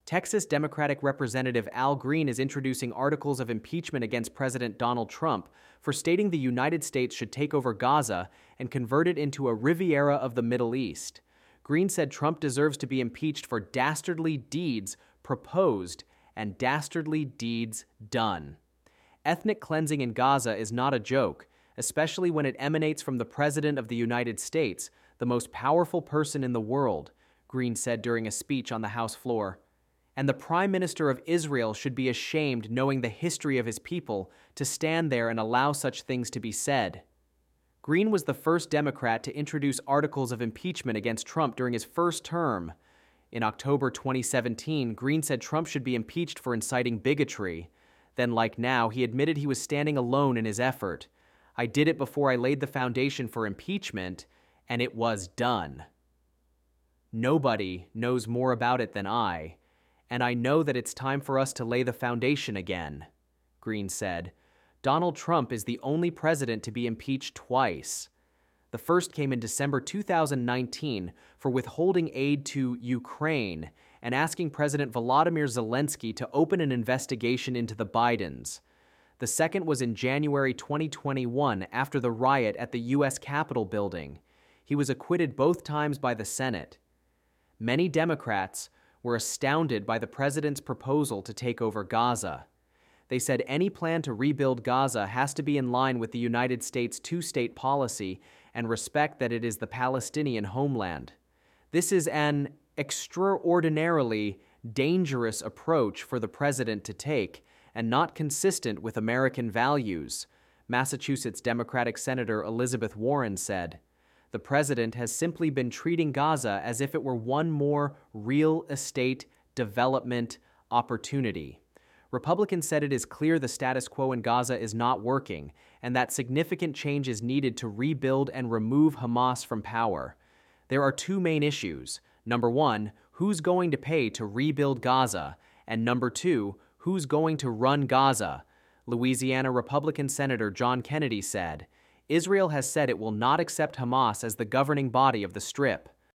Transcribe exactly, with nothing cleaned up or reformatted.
Texas Democratic Representative Al Green is introducing articles of impeachment against President Donald Trump for stating the United States should take over Gaza and convert it into a Riviera of the Middle East. Green said Trump deserves to be impeached for dastardly deeds proposed and dastardly deeds done. Ethnic cleansing in Gaza is not a joke, especially when it emanates from the President of the United States, the most powerful person in the world, Green said during a speech on the House floor. And the Prime Minister of Israel should be ashamed, knowing the history of his people, to stand there and allow such things to be said. Green was the first Democrat to introduce articles of impeachment against Trump during his first term. In October twenty seventeen, Green said Trump should be impeached for inciting bigotry. Then, like now, he admitted he was standing alone in his effort. I did it before I laid the foundation for impeachment, and it was done. Nobody knows more about it than I, and I know that it's time for us to lay the foundation again, Green said. Donald Trump is the only president to be impeached twice. The first came in December two thousand nineteen for withholding aid to Ukraine and asking President Volodymyr Zelensky to open an investigation into the Bidens. The second was in January twenty twenty-one after the riot at the U S Capitol building. He was acquitted both times by the Senate. Many Democrats were astounded by the president's proposal to take over Gaza. They said any plan to rebuild Gaza has to be in line with the United States' two-state policy and respect that it is the Palestinian homeland. This is an extraordinarily dangerous approach for the president to take and not consistent with American values, Massachusetts Democratic Senator Elizabeth Warren said. The president has simply been treating Gaza as if it were one more real estate development opportunity. Republicans said it is clear the status quo in Gaza is not working and that significant change is needed to rebuild and remove Hamas from power. There are two main issues. Number one, who's going to pay to rebuild Gaza? And number two, who's going to run Gaza? Louisiana Republican Senator John Kennedy said. Israel has said it will not accept Hamas as the governing body of the Strip.